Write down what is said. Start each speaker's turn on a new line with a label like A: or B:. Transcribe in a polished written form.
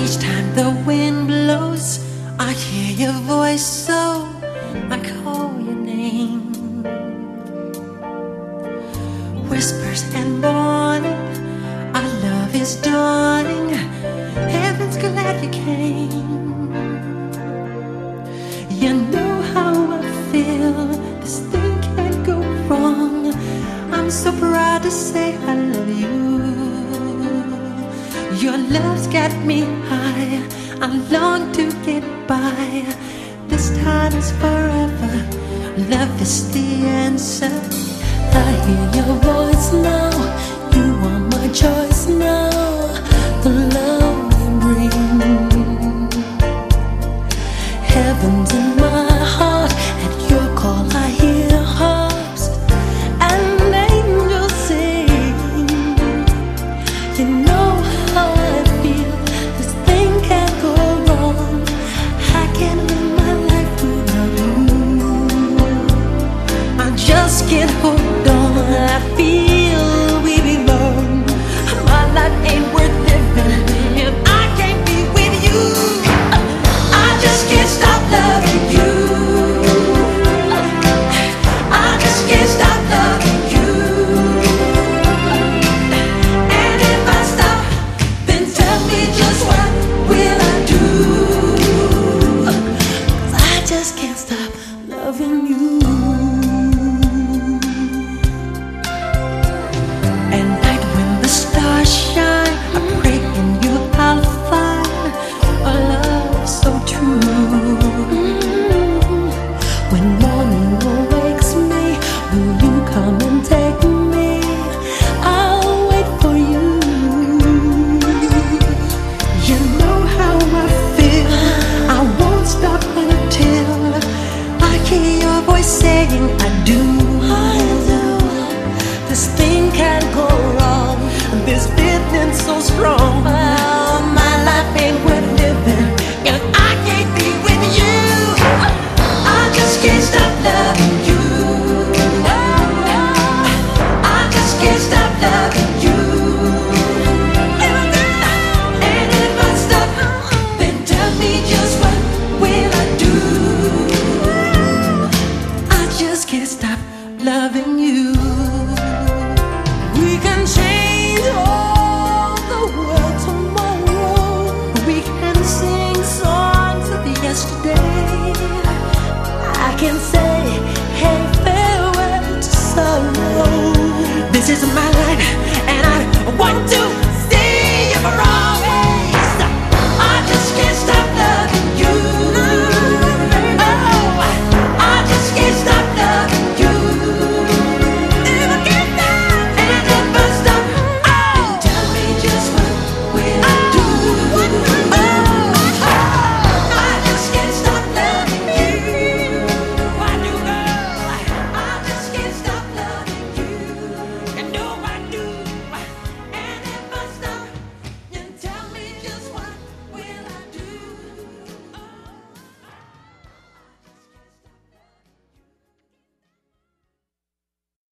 A: Each time the wind blows, I hear your voice, so I call your name. Whispers and warning, our love is dawning. Heaven's glad you came. You know how I feel, this thing can't go wrong. I'm so proud to say I love you. Your love's got me high, I long to get by. This time is forever, love is the answer. I hear your voice now,